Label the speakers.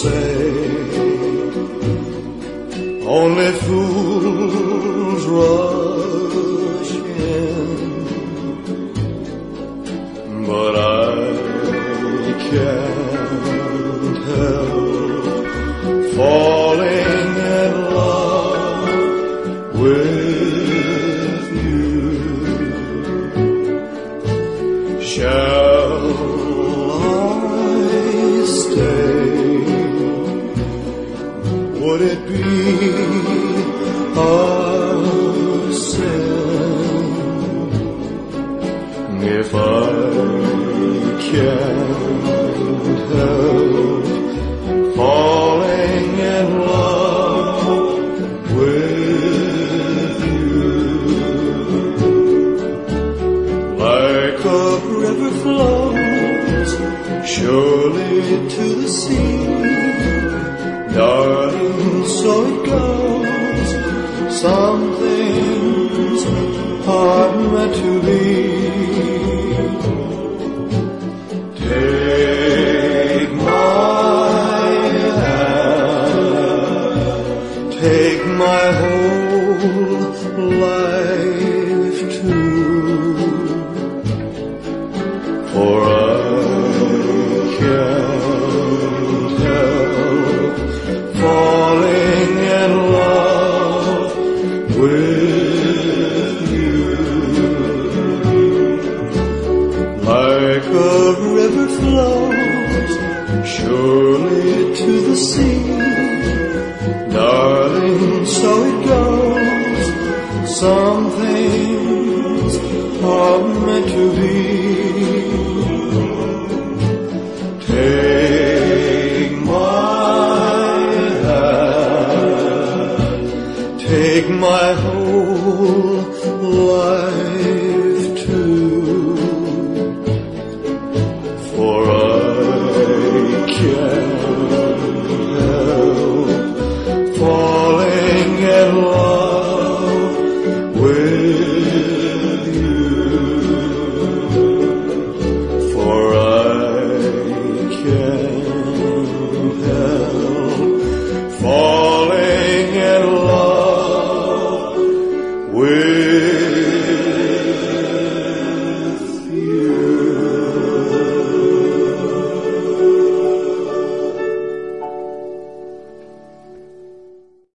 Speaker 1: say only fools rush in, but I can't help falling in love with you. Shall I stay? Would it be a sin if I can't help falling in love with you? Like a river flows surely to the sea, darling, so it goes. Some things are meant to be. Take my hand, take my whole life too, for I can't help falling in love with you. Like a river flows surely to the sea, darling, so it goes. Some things are meant to be. Take my hand, take my whole life